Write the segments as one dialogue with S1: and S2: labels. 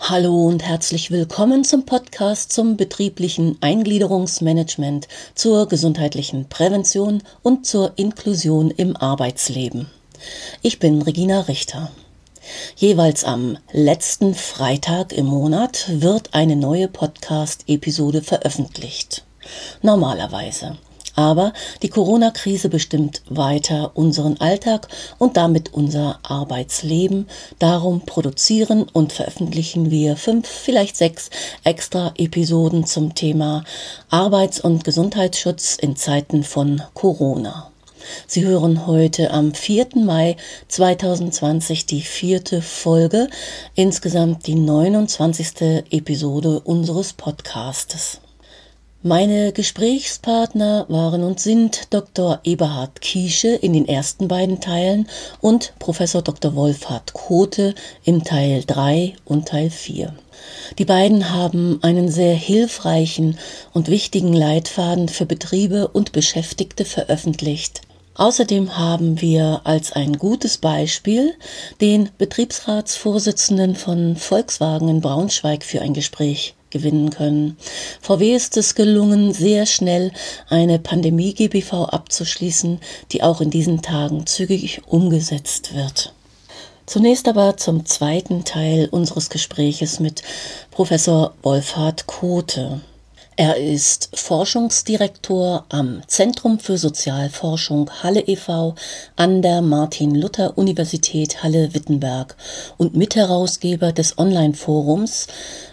S1: Hallo und herzlich willkommen zum Podcast zum betrieblichen Eingliederungsmanagement, zur gesundheitlichen Prävention und zur Inklusion im Arbeitsleben. Ich bin Regina Richter. Jeweils am letzten Freitag im Monat wird eine neue Podcast-Episode veröffentlicht. Normalerweise. Aber die Corona-Krise bestimmt weiter unseren Alltag und damit unser Arbeitsleben. Darum produzieren und veröffentlichen wir 5, vielleicht 6 extra Episoden zum Thema Arbeits- und Gesundheitsschutz in Zeiten von Corona. Sie hören heute am 4. Mai 2020 die 4. Folge, insgesamt die 29. Episode unseres Podcastes. Meine Gesprächspartner waren und sind Dr. Eberhard Kiesche in den ersten beiden Teilen und Professor Dr. Wolfhard Kothe im Teil 3 und Teil 4. Die beiden haben einen sehr hilfreichen und wichtigen Leitfaden für Betriebe und Beschäftigte veröffentlicht. Außerdem haben wir als ein gutes Beispiel den Betriebsratsvorsitzenden von Volkswagen in Braunschweig für ein Gespräch gewinnen können. VW ist es gelungen, sehr schnell eine Pandemie-GBV abzuschließen, die auch in diesen Tagen zügig umgesetzt wird. Zunächst aber zum zweiten Teil unseres Gespräches mit Professor Wolfhard Kothe. Er ist Forschungsdirektor am Zentrum für Sozialforschung Halle e.V. an der Martin-Luther-Universität Halle-Wittenberg und Mitherausgeber des Online-Forums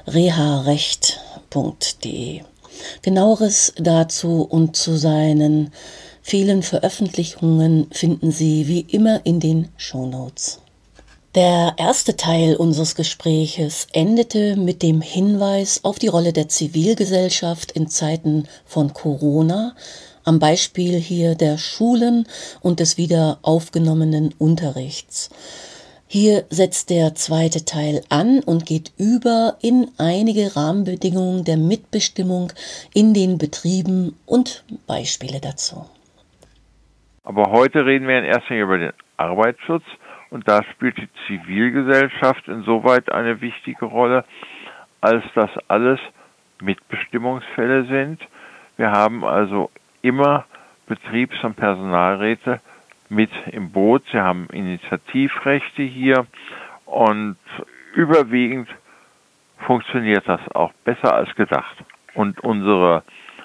S1: reharecht.de. Genaueres dazu und zu seinen vielen Veröffentlichungen finden Sie wie immer in den Shownotes. Der erste Teil unseres Gespräches endete mit dem Hinweis auf die Rolle der Zivilgesellschaft in Zeiten von Corona, am Beispiel hier der Schulen und des wieder aufgenommenen Unterrichts. Hier setzt der zweite Teil an und geht über in einige Rahmenbedingungen der Mitbestimmung in den Betrieben und Beispiele dazu.
S2: Aber heute reden wir in erster Linie über den Arbeitsschutz. Und da spielt die Zivilgesellschaft insoweit eine wichtige Rolle, als das alles Mitbestimmungsfälle sind. Wir haben also immer Betriebs- und Personalräte mit im Boot. Sie haben Initiativrechte hier und überwiegend funktioniert das auch besser als gedacht. Und unsere,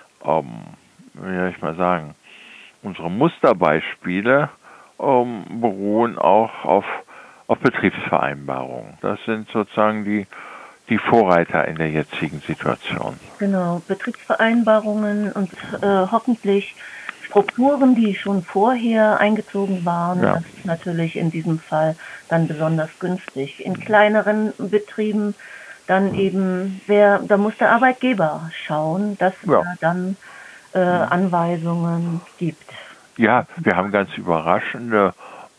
S2: unsere Musterbeispiele beruhen auch auf Betriebsvereinbarungen. Das sind sozusagen die Vorreiter in der jetzigen Situation.
S3: Genau, Betriebsvereinbarungen und hoffentlich Strukturen, die schon vorher eingezogen waren.
S2: Ja.
S3: Das ist natürlich in diesem Fall dann besonders günstig. In kleineren Betrieben dann eben, da muss der Arbeitgeber schauen, dass er dann Anweisungen gibt.
S2: Ja, wir haben ganz überraschende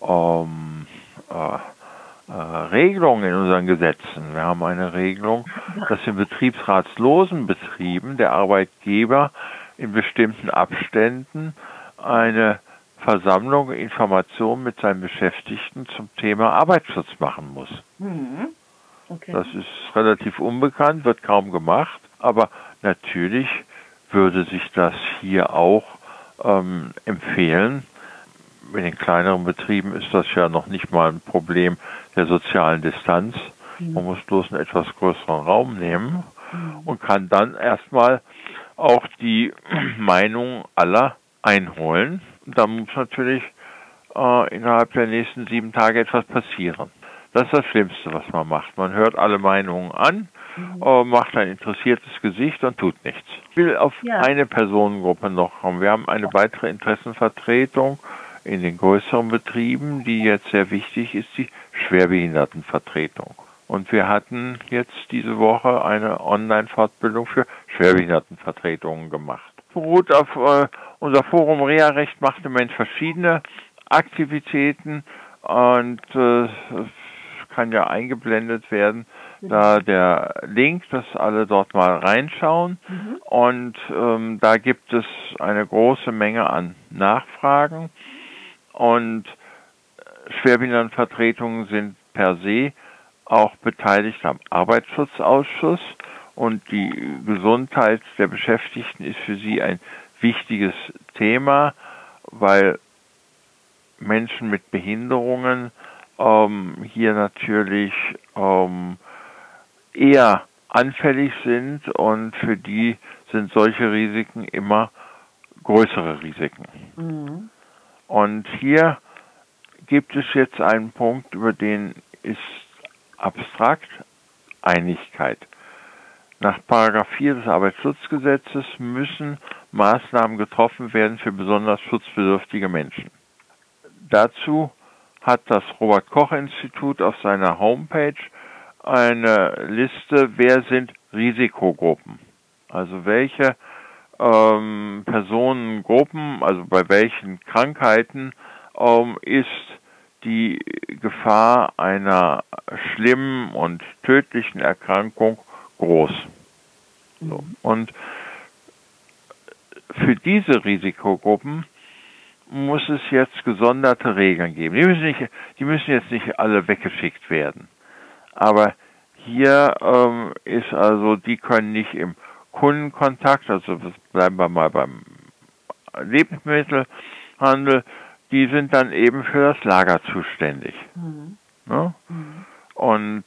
S2: Regelungen in unseren Gesetzen. Wir haben eine Regelung, dass in betriebsratslosen Betrieben der Arbeitgeber in bestimmten Abständen eine Versammlung, Information mit seinen Beschäftigten zum Thema Arbeitsschutz machen muss.
S3: Mhm. Okay.
S2: Das ist relativ unbekannt, wird kaum gemacht, aber natürlich würde sich das hier auch empfehlen. In den kleineren Betrieben ist das ja noch nicht mal ein Problem der sozialen Distanz. Man muss bloß einen etwas größeren Raum nehmen und kann dann erstmal auch die Meinung aller einholen. Und dann muss natürlich innerhalb der nächsten 7 Tage etwas passieren. Das ist das Schlimmste, was man macht. Man hört alle Meinungen an, macht ein interessiertes Gesicht und tut nichts. Ich will auf eine Personengruppe noch kommen. Wir haben eine weitere Interessenvertretung in den größeren Betrieben, die jetzt sehr wichtig ist, die Schwerbehindertenvertretung. Und wir hatten jetzt diese Woche eine Online-Fortbildung für Schwerbehindertenvertretungen gemacht. Beruht auf unser Forum Reha-Recht macht im Moment verschiedene Aktivitäten und kann ja eingeblendet werden, da der Link, dass alle dort mal reinschauen. Und da gibt es eine große Menge an Nachfragen. Und Schwerbehindertenvertretungen sind per se auch beteiligt am Arbeitsschutzausschuss und die Gesundheit der Beschäftigten ist für sie ein wichtiges Thema, weil Menschen mit Behinderungen hier natürlich eher anfällig sind und für die sind solche Risiken immer größere Risiken. Mhm. Und hier gibt es jetzt einen Punkt, über den ist abstrakt Einigkeit. Nach § 4 des Arbeitsschutzgesetzes müssen Maßnahmen getroffen werden für besonders schutzbedürftige Menschen. Dazu hat das Robert-Koch-Institut auf seiner Homepage eine Liste, wer sind Risikogruppen. Also welche Personengruppen, also bei welchen Krankheiten ist die Gefahr einer schlimmen und tödlichen Erkrankung groß. So. Und für diese Risikogruppen muss es jetzt gesonderte Regeln geben. Die müssen jetzt nicht alle weggeschickt werden. Aber hier ist also, die können nicht im Kundenkontakt, also bleiben wir mal beim Lebensmittelhandel, die sind dann eben für das Lager zuständig. Mhm. Ne? Mhm. Und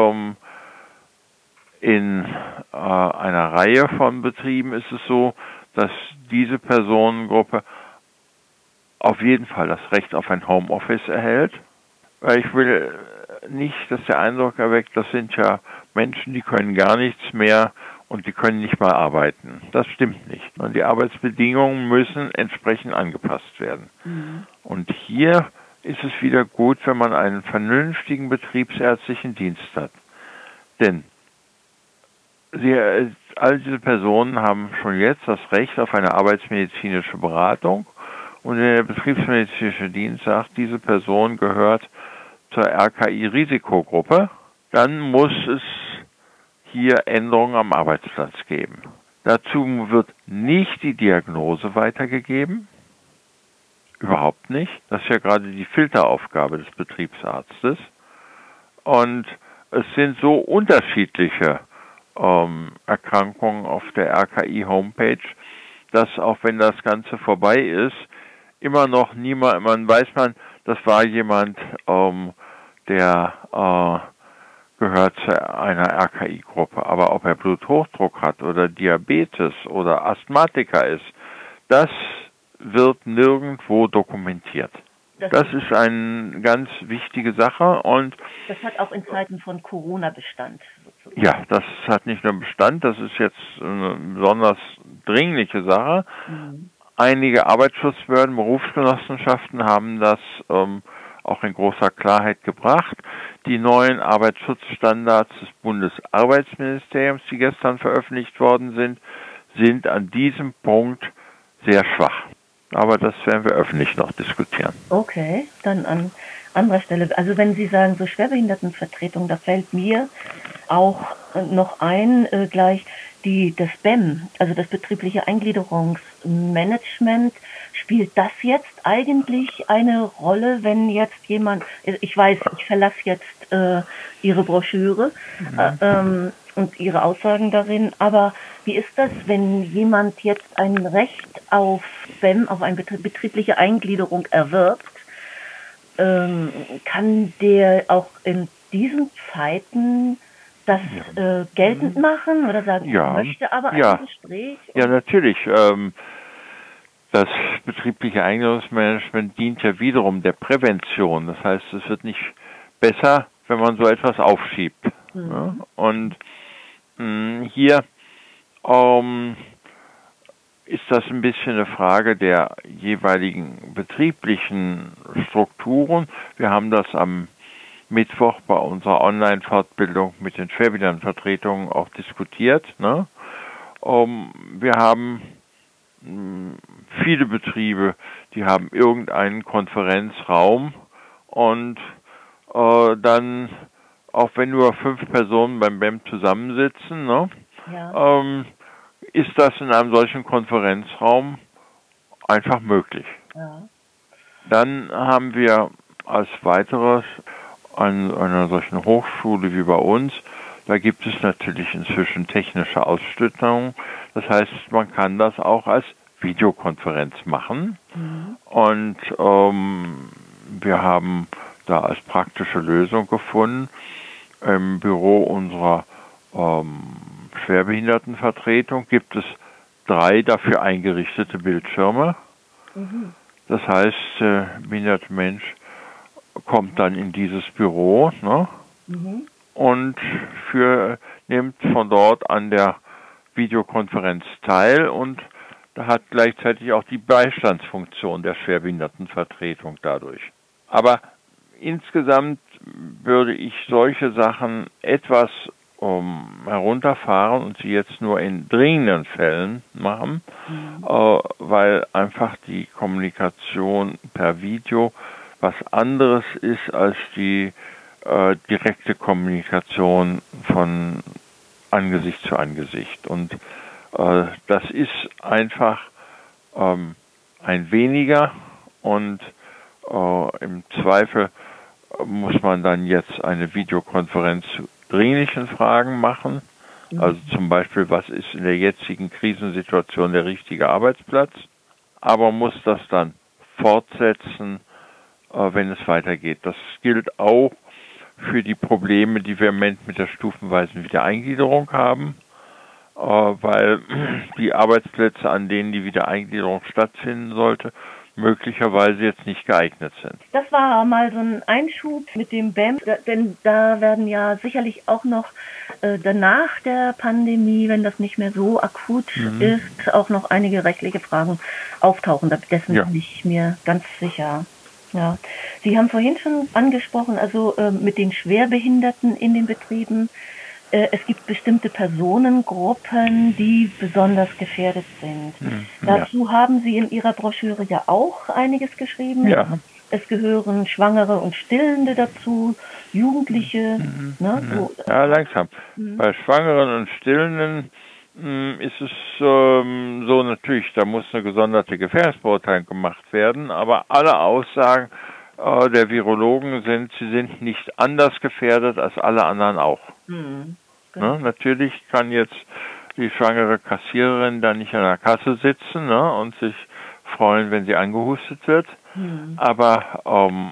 S2: in einer Reihe von Betrieben ist es so, dass diese Personengruppe auf jeden Fall das Recht auf ein Homeoffice erhält. Weil ich will nicht, dass der Eindruck erweckt, das sind ja Menschen, die können gar nichts mehr und die können nicht mal arbeiten. Das stimmt nicht. Und die Arbeitsbedingungen müssen entsprechend angepasst werden. Mhm. Und hier ist es wieder gut, wenn man einen vernünftigen betriebsärztlichen Dienst hat. Denn all diese Personen haben schon jetzt das Recht auf eine arbeitsmedizinische Beratung. Und der betriebsmedizinische Dienst sagt, diese Person gehört zur RKI-Risikogruppe, dann muss es hier Änderungen am Arbeitsplatz geben. Dazu wird nicht die Diagnose weitergegeben, überhaupt nicht. Das ist ja gerade die Filteraufgabe des Betriebsarztes. Und es sind so unterschiedliche Erkrankungen auf der RKI-Homepage, dass auch wenn das Ganze vorbei ist, immer noch man weiß, das war jemand, der gehört zu einer RKI-Gruppe. Aber ob er Bluthochdruck hat oder Diabetes oder Asthmatiker ist, das wird nirgendwo dokumentiert. Das ist eine ganz wichtige Sache. Und
S3: das hat auch in Zeiten von Corona Bestand. Sozusagen.
S2: Ja, das hat nicht nur Bestand, das ist jetzt eine besonders dringliche Sache. Mhm. Einige Arbeitsschutzbehörden, Berufsgenossenschaften haben das auch in großer Klarheit gebracht. Die neuen Arbeitsschutzstandards des Bundesarbeitsministeriums, die gestern veröffentlicht worden sind an diesem Punkt sehr schwach. Aber das werden wir öffentlich noch diskutieren.
S3: Okay, dann an anderer Stelle. Also wenn Sie sagen, so Schwerbehindertenvertretung, da fällt mir auch noch ein, gleich das BEM, also das betriebliche Eingliederungsmanagement. Spielt das jetzt eigentlich eine Rolle, wenn jetzt jemand, ich weiß, ich verlasse jetzt Ihre Broschüre und Ihre Aussagen darin, aber wie ist das, wenn jemand jetzt ein Recht auf BEM, auf eine betriebliche Eingliederung erwirbt, kann der auch in diesen Zeiten das geltend machen oder sagen, ich möchte aber ein Gespräch?
S2: Ja, natürlich. Das betriebliche Eingliederungsmanagement dient ja wiederum der Prävention. Das heißt, es wird nicht besser, wenn man so etwas aufschiebt. Mhm. Ja? Und hier ist das ein bisschen eine Frage der jeweiligen betrieblichen Strukturen. Wir haben das am Mittwoch bei unserer Online-Fortbildung mit den Schwerbehindertenvertretungen auch diskutiert. Ne? Wir haben viele Betriebe, die haben irgendeinen Konferenzraum und dann, auch wenn nur 5 Personen beim BEM zusammensitzen, ne, ist das in einem solchen Konferenzraum einfach möglich. Ja. Dann haben wir als weiteres an einer solchen Hochschule wie bei uns, da gibt es natürlich inzwischen technische Ausstattungen. Das heißt, man kann das auch als Videokonferenz machen. Und wir haben da als praktische Lösung gefunden, im Büro unserer Schwerbehindertenvertretung gibt es 3 dafür eingerichtete Bildschirme. Das heißt, der behinderte Mensch kommt dann in dieses Büro, ne? Und nimmt von dort an der Videokonferenz teil und da hat gleichzeitig auch die Beistandsfunktion der Schwerbehindertenvertretung dadurch. Aber insgesamt würde ich solche Sachen etwas herunterfahren und sie jetzt nur in dringenden Fällen machen, weil einfach die Kommunikation per Video was anderes ist als die direkte Kommunikation von Angesicht zu Angesicht. Und das ist einfach ein weniger und im Zweifel muss man dann jetzt eine Videokonferenz zu dringlichen Fragen machen. Also zum Beispiel, was ist in der jetzigen Krisensituation der richtige Arbeitsplatz? Aber muss das dann fortsetzen, wenn es weitergeht. Das gilt auch für die Probleme, die wir im Moment mit der stufenweisen Wiedereingliederung haben, weil die Arbeitsplätze, an denen die Wiedereingliederung stattfinden sollte, möglicherweise jetzt nicht geeignet sind.
S3: Das war mal so ein Einschub mit dem BEM, denn da werden ja sicherlich auch noch danach der Pandemie, wenn das nicht mehr so akut ist, auch noch einige rechtliche Fragen auftauchen. Dessen bin ich mir ganz sicher. Ja. Sie haben vorhin schon angesprochen, also mit den Schwerbehinderten in den Betrieben. Es gibt bestimmte Personengruppen, die besonders gefährdet sind. Dazu haben Sie in Ihrer Broschüre ja auch einiges geschrieben.
S2: Ja.
S3: Es gehören Schwangere und Stillende dazu, Jugendliche. Ne, so.
S2: Ja, langsam. Bei Schwangeren und Stillenden ist es so natürlich, da muss eine gesonderte Gefährdungsbeurteilung gemacht werden, aber alle Aussagen der Virologen sind, sie sind nicht anders gefährdet als alle anderen auch. Ne? Natürlich kann jetzt die schwangere Kassiererin da nicht an der Kasse sitzen, ne, und sich freuen, wenn sie angehustet wird. Aber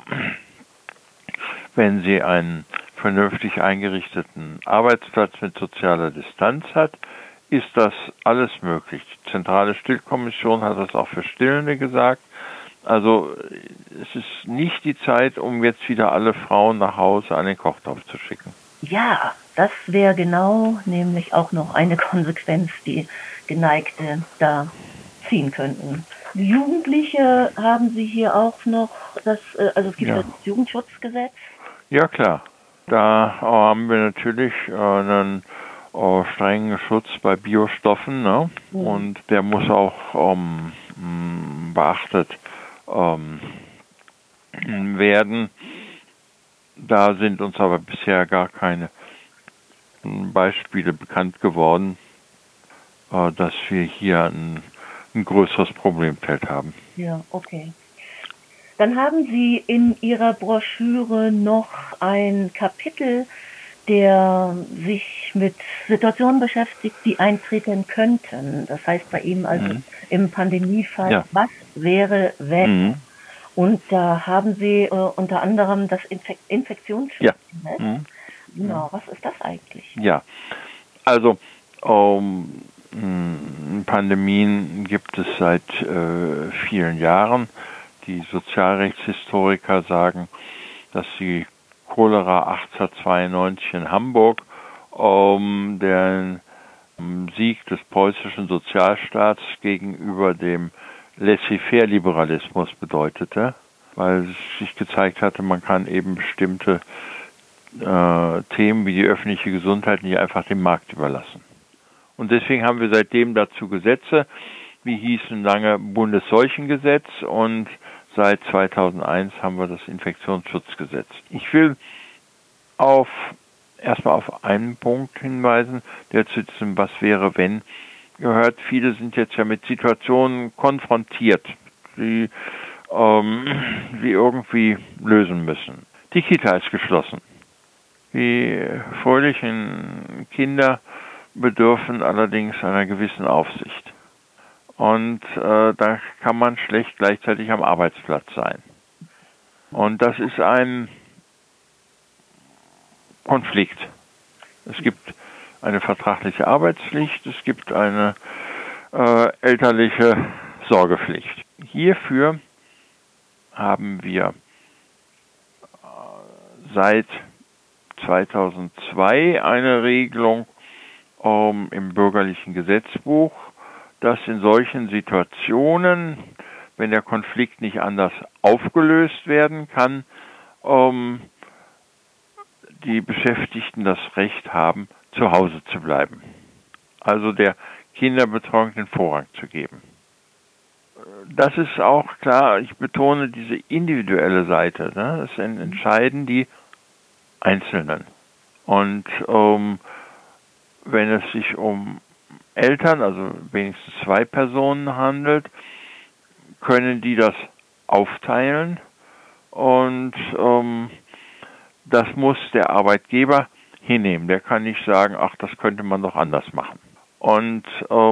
S2: wenn sie einen vernünftig eingerichteten Arbeitsplatz mit sozialer Distanz hat, ist das alles möglich. Die Zentrale Stillkommission hat das auch für Stillende gesagt. Also es ist nicht die Zeit, um jetzt wieder alle Frauen nach Hause an den Kochtopf zu schicken.
S3: Ja, das wäre genau nämlich auch noch eine Konsequenz, die Geneigte da ziehen könnten. Jugendliche haben Sie hier auch noch, also es gibt das Jugendschutzgesetz.
S2: Ja, klar. Da haben wir natürlich einen strengen Schutz bei Biostoffen, ne? Und der muss auch beachtet werden. Da sind uns aber bisher gar keine Beispiele bekannt geworden, dass wir hier ein größeres Problemfeld haben.
S3: Ja, okay. Dann haben Sie in Ihrer Broschüre noch ein Kapitel, der sich mit Situationen beschäftigt, die eintreten könnten. Das heißt bei ihm also im Pandemiefall, was wäre, wenn? Und da haben Sie unter anderem das Infektionsschutzgesetz. Genau, was ist das eigentlich?
S2: Ja, also Pandemien gibt es seit vielen Jahren. Die Sozialrechtshistoriker sagen, dass die Cholera 1892 in Hamburg den Sieg des preußischen Sozialstaats gegenüber dem Laissez-faire-Liberalismus bedeutete, weil es sich gezeigt hatte, man kann eben bestimmte Themen wie die öffentliche Gesundheit nicht einfach dem Markt überlassen. Und deswegen haben wir seitdem dazu Gesetze, wie hießen lange Bundesseuchengesetz, und seit 2001 haben wir das Infektionsschutzgesetz. Ich will erstmal auf einen Punkt hinweisen, der zu diesem Was wäre, wenn gehört. Viele sind jetzt ja mit Situationen konfrontiert, die irgendwie lösen müssen. Die Kita ist geschlossen. Die fröhlichen Kinder bedürfen allerdings einer gewissen Aufsicht. Und da kann man schlecht gleichzeitig am Arbeitsplatz sein. Und das ist ein Konflikt. Es gibt eine vertragliche Arbeitspflicht, es gibt eine elterliche Sorgepflicht. Hierfür haben wir seit 2002 eine Regelung im bürgerlichen Gesetzbuch, dass in solchen Situationen, wenn der Konflikt nicht anders aufgelöst werden kann, die Beschäftigten das Recht haben, zu Hause zu bleiben. Also der Kinderbetreuung den Vorrang zu geben. Das ist auch klar, ich betone diese individuelle Seite. Ne? Das entscheiden die Einzelnen. Und wenn es sich um Eltern, also wenigstens 2 Personen handelt, können die das aufteilen und das muss der Arbeitgeber hinnehmen. Der kann nicht sagen, ach, das könnte man doch anders machen. Und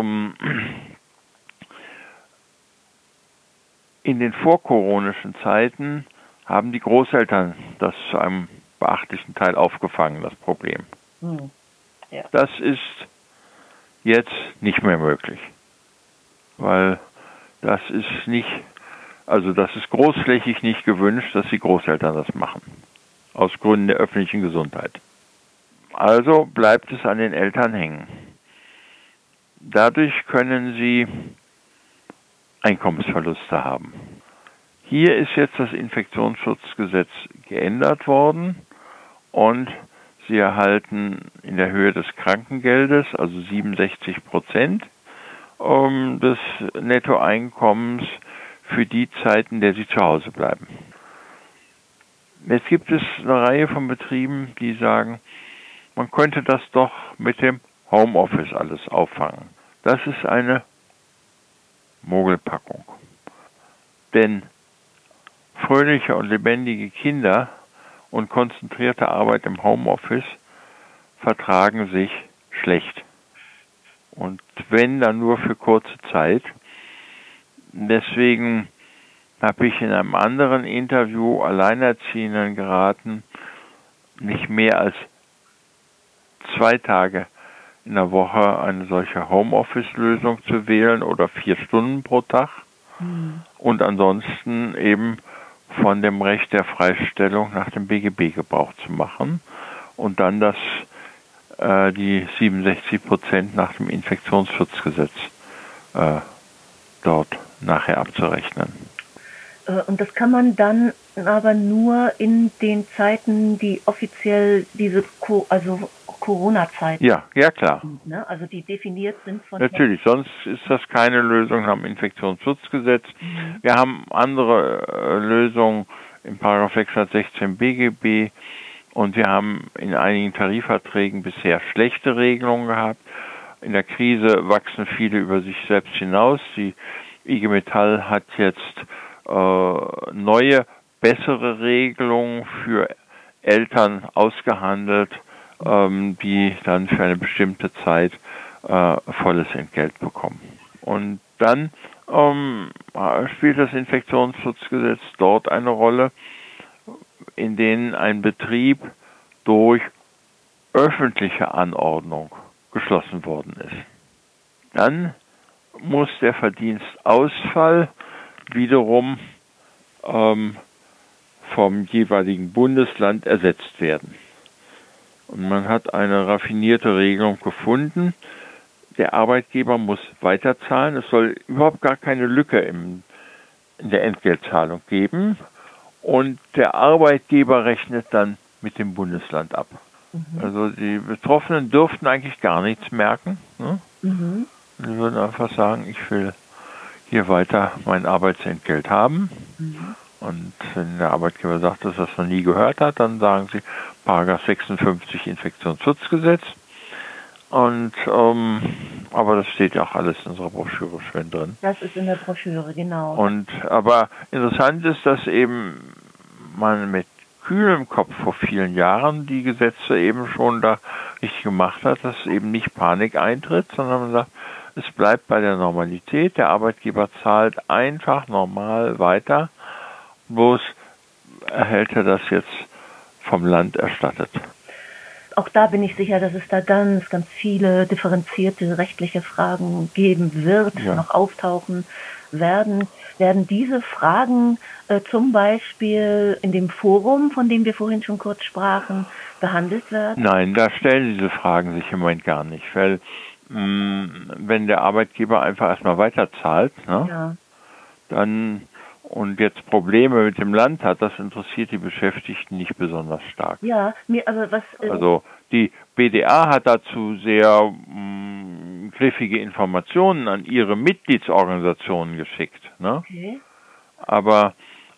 S2: in den vorkoronischen Zeiten haben die Großeltern das zu einem beachtlichen Teil aufgefangen, das Problem. Ja. Das ist jetzt nicht mehr möglich, weil das ist nicht, also das ist großflächig nicht gewünscht, dass die Großeltern das machen, aus Gründen der öffentlichen Gesundheit. Also bleibt es an den Eltern hängen. Dadurch können sie Einkommensverluste haben. Hier ist jetzt das Infektionsschutzgesetz geändert worden und sie erhalten in der Höhe des Krankengeldes, also 67% des Nettoeinkommens für die Zeit, in der sie zu Hause bleiben. Jetzt gibt es eine Reihe von Betrieben, die sagen, man könnte das doch mit dem Homeoffice alles auffangen. Das ist eine Mogelpackung. Denn fröhliche und lebendige Kinder und konzentrierte Arbeit im Homeoffice vertragen sich schlecht. Und wenn, dann nur für kurze Zeit. Deswegen habe ich in einem anderen Interview Alleinerziehenden geraten, nicht mehr als 2 Tage in der Woche eine solche Homeoffice-Lösung zu wählen oder 4 Stunden pro Tag und ansonsten eben von dem Recht der Freistellung nach dem BGB Gebrauch zu machen und dann die 67% nach dem Infektionsschutzgesetz dort nachher abzurechnen.
S3: Und das kann man dann aber nur in den Zeiten, die offiziell diese Corona-Zeiten.
S2: Ja, klar.
S3: Ne? Also die definiert sind von...
S2: Natürlich, sonst ist das keine Lösung nach dem Infektionsschutzgesetz. Wir haben andere Lösungen im § 616 BGB und wir haben in einigen Tarifverträgen bisher schlechte Regelungen gehabt. In der Krise wachsen viele über sich selbst hinaus. Die IG Metall hat jetzt neue, bessere Regelungen für Eltern ausgehandelt, die dann für eine bestimmte Zeit volles Entgelt bekommen. Und dann spielt das Infektionsschutzgesetz dort eine Rolle, in denen ein Betrieb durch öffentliche Anordnung geschlossen worden ist. Dann muss der Verdienstausfall wiederum vom jeweiligen Bundesland ersetzt werden. Und man hat eine raffinierte Regelung gefunden. Der Arbeitgeber muss weiterzahlen. Es soll überhaupt gar keine Lücke in der Entgeltzahlung geben. Und der Arbeitgeber rechnet dann mit dem Bundesland ab. Also die Betroffenen dürften eigentlich gar nichts merken. Ne? Sie würden einfach sagen, ich will hier weiter mein Arbeitsentgelt haben. Und wenn der Arbeitgeber sagt, dass er das noch nie gehört hat, dann sagen sie § 56 Infektionsschutzgesetz. Und aber das steht ja auch alles in unserer Broschüre schön drin.
S3: Das ist in der Broschüre, genau.
S2: Aber interessant ist, dass eben man mit kühl im Kopf vor vielen Jahren die Gesetze eben schon da richtig gemacht hat, dass eben nicht Panik eintritt, sondern man sagt, es bleibt bei der Normalität, der Arbeitgeber zahlt einfach normal weiter, bloß erhält er das jetzt vom Land erstattet.
S3: Auch da bin ich sicher, dass es da ganz, ganz viele differenzierte rechtliche Fragen geben wird, noch auftauchen werden. Werden diese Fragen zum Beispiel in dem Forum, von dem wir vorhin schon kurz sprachen, behandelt werden?
S2: Nein, da stellen diese Fragen sich im Moment gar nicht, weil wenn der Arbeitgeber einfach erstmal weiterzahlt, dann und jetzt Probleme mit dem Land hat, das interessiert die Beschäftigten nicht besonders stark.
S3: Ja,
S2: also die BDA hat dazu sehr griffige Informationen an ihre Mitgliedsorganisationen geschickt. Ne?
S3: Okay.
S2: Aber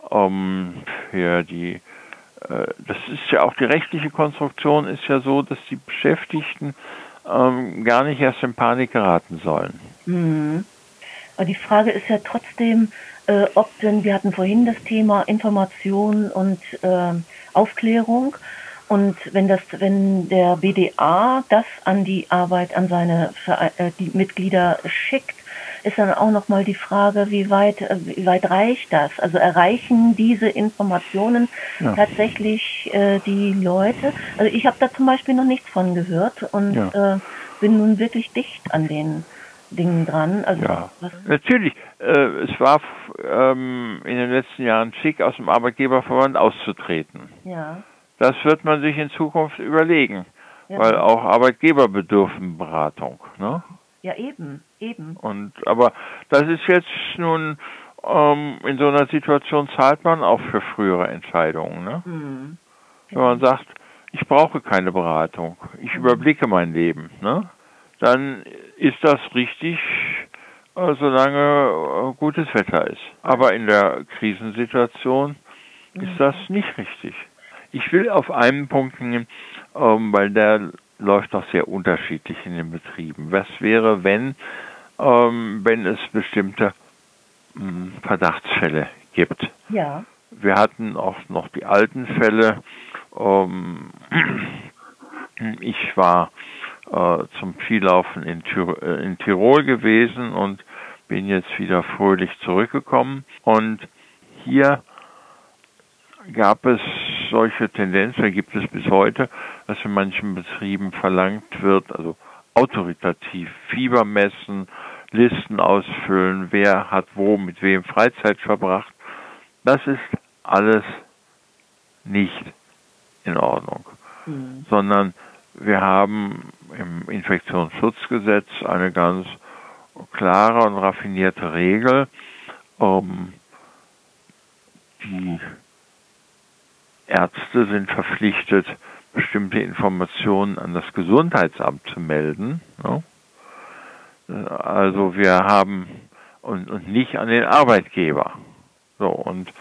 S2: für die, das ist ja auch die rechtliche Konstruktion ist ja so, dass die Beschäftigten gar nicht erst in Panik geraten sollen.
S3: Mhm. Aber die Frage ist ja trotzdem, ob denn, wir hatten vorhin das Thema Information und Aufklärung, und wenn der BDA das an die Arbeit, an die Mitglieder schickt, ist dann auch nochmal die Frage, wie weit reicht das? Also erreichen diese Informationen tatsächlich die Leute? Also ich habe da zum Beispiel noch nichts von gehört und bin nun wirklich dicht an den Dingen dran. Also
S2: natürlich. Es war in den letzten Jahren schick, aus dem Arbeitgeberverband auszutreten.
S3: Ja.
S2: Das wird man sich in Zukunft überlegen, weil auch Arbeitgeber bedürfen Beratung. Ne?
S3: Ja, eben.
S2: Aber das ist jetzt nun, in so einer Situation zahlt man auch für frühere Entscheidungen. Ne?
S3: Mhm.
S2: Wenn man sagt, ich brauche keine Beratung, ich überblicke mein Leben, ne? Dann ist das richtig, solange gutes Wetter ist. Aber in der Krisensituation ist das nicht richtig. Ich will auf einen Punkt gehen, weil der läuft doch sehr unterschiedlich in den Betrieben. Was wäre, wenn es bestimmte Verdachtsfälle gibt?
S3: Ja.
S2: Wir hatten auch noch die alten Fälle. Ich war zum Skilaufen in Tirol gewesen und bin jetzt wieder fröhlich zurückgekommen. Und hier gab es solche Tendenzen, gibt es bis heute, dass in manchen Betrieben verlangt wird, also autoritativ Fieber messen, Listen ausfüllen, wer hat wo mit wem Freizeit verbracht. Das ist alles nicht in Ordnung, sondern wir haben im Infektionsschutzgesetz eine ganz klare und raffinierte Regel. Die Ärzte sind verpflichtet, bestimmte Informationen an das Gesundheitsamt zu melden. Ne? Also wir haben und nicht an den Arbeitgeber. So, und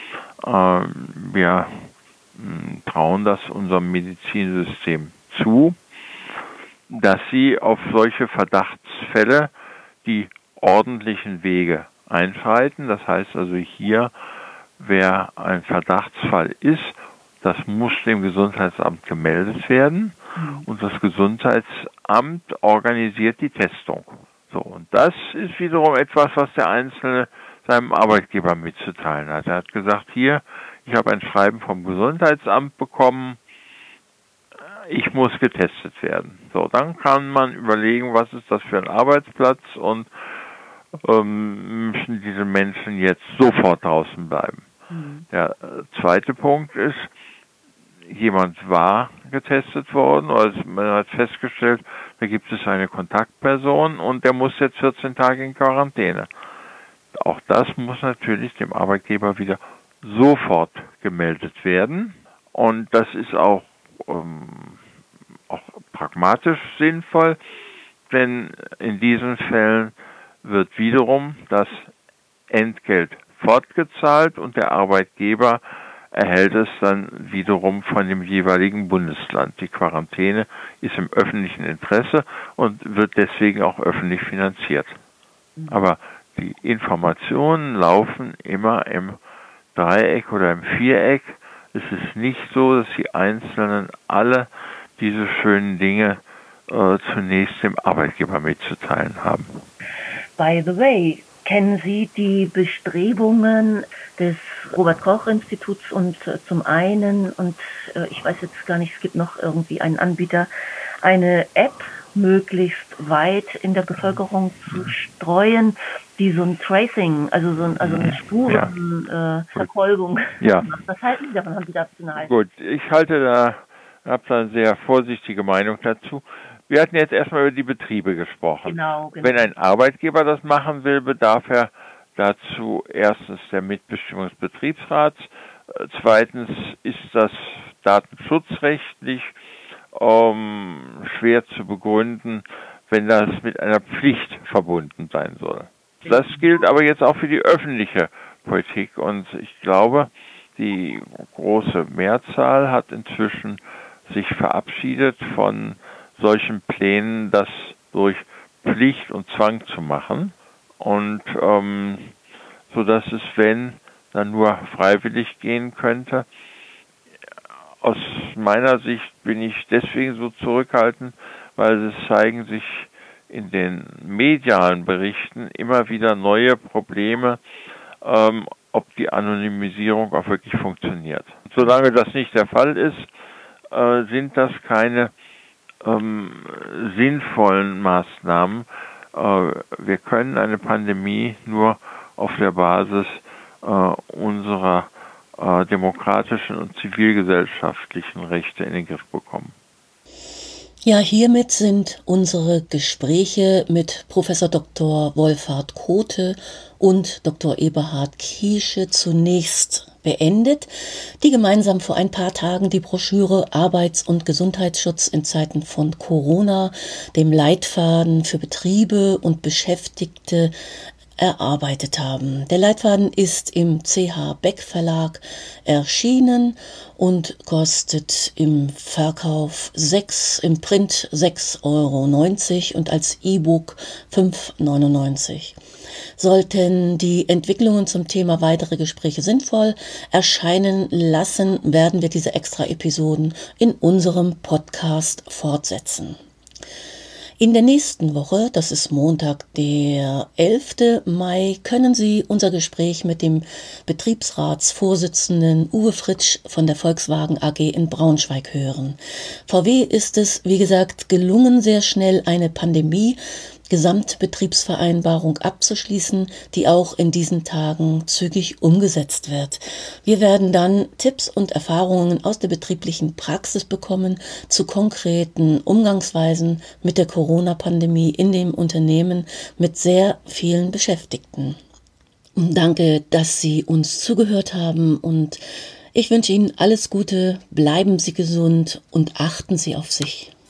S2: wir trauen das unserem Medizinsystem zu, dass sie auf solche Verdachtsfälle die ordentlichen Wege einschreiten. Das heißt also hier, wer ein Verdachtsfall ist, das muss dem Gesundheitsamt gemeldet werden und das Gesundheitsamt organisiert die Testung. So, und das ist wiederum etwas, was der Einzelne seinem Arbeitgeber mitzuteilen hat. Er hat gesagt, hier, ich habe ein Schreiben vom Gesundheitsamt bekommen, ich muss getestet werden. So, dann kann man überlegen, was ist das für ein Arbeitsplatz und müssen diese Menschen jetzt sofort draußen bleiben. Der zweite Punkt ist, jemand war getestet worden, oder man hat festgestellt, da gibt es eine Kontaktperson und der muss jetzt 14 Tage in Quarantäne. Auch das muss natürlich dem Arbeitgeber wieder sofort gemeldet werden. Und das ist auch pragmatisch sinnvoll, denn in diesen Fällen wird wiederum das Entgelt fortgezahlt und der Arbeitgeber erhält es dann wiederum von dem jeweiligen Bundesland. Die Quarantäne ist im öffentlichen Interesse und wird deswegen auch öffentlich finanziert. Aber die Informationen laufen immer im Dreieck oder im Viereck Es ist nicht so, dass die Einzelnen alle diese schönen Dinge zunächst dem Arbeitgeber mitzuteilen haben.
S3: By the way, kennen Sie die Bestrebungen des Robert-Koch-Instituts und zum einen, und ich weiß jetzt gar nicht, es gibt noch irgendwie einen Anbieter, eine App möglichst weit in der Bevölkerung zu streuen, die so ein Tracing, also eine Spurenverfolgung macht. Was halten Sie davon? Haben Sie dazu eine Haltung?
S2: Gut, ich habe da eine sehr vorsichtige Meinung dazu. Wir hatten jetzt erstmal über die Betriebe gesprochen.
S3: Genau.
S2: Wenn ein Arbeitgeber das machen will, bedarf er dazu erstens der Mitbestimmung des Betriebsrats. Zweitens ist das datenschutzrechtlich schwer zu begründen, wenn das mit einer Pflicht verbunden sein soll. Das gilt aber jetzt auch für die öffentliche Politik und ich glaube, die große Mehrzahl hat inzwischen sich verabschiedet von solchen Plänen, das durch Pflicht und Zwang zu machen und so dass es, wenn, dann nur freiwillig gehen könnte. Aus meiner Sicht bin ich deswegen so zurückhaltend, weil es zeigen sich in den medialen Berichten immer wieder neue Probleme, ob die Anonymisierung auch wirklich funktioniert. Solange das nicht der Fall ist, sind das keine sinnvollen Maßnahmen. Wir können eine Pandemie nur auf der Basis unserer demokratischen und zivilgesellschaftlichen Rechte in den Griff bekommen.
S1: Ja, hiermit sind unsere Gespräche mit Professor Dr. Wolfhard Kothe und Dr. Eberhard Kiesche zunächst beendet, die gemeinsam vor ein paar Tagen die Broschüre Arbeits- und Gesundheitsschutz in Zeiten von Corona, dem Leitfaden für Betriebe und Beschäftigte, erarbeitet haben. Der Leitfaden ist im CH Beck Verlag erschienen und kostet im Verkauf im Print 6,90 € und als E-Book 5,99 €. Sollten die Entwicklungen zum Thema weitere Gespräche sinnvoll erscheinen lassen, werden wir diese Extra-Episoden in unserem Podcast fortsetzen. In der nächsten Woche, das ist Montag, der 11. Mai, können Sie unser Gespräch mit dem Betriebsratsvorsitzenden Uwe Fritsch von der Volkswagen AG in Braunschweig hören. VW ist es, wie gesagt, gelungen, sehr schnell eine Pandemie-Gesamtbetriebsvereinbarung abzuschließen, die auch in diesen Tagen zügig umgesetzt wird. Wir werden dann Tipps und Erfahrungen aus der betrieblichen Praxis bekommen zu konkreten Umgangsweisen mit der Corona-Pandemie in dem Unternehmen mit sehr vielen Beschäftigten. Danke, dass Sie uns zugehört haben und ich wünsche Ihnen alles Gute, bleiben Sie gesund und achten Sie auf sich.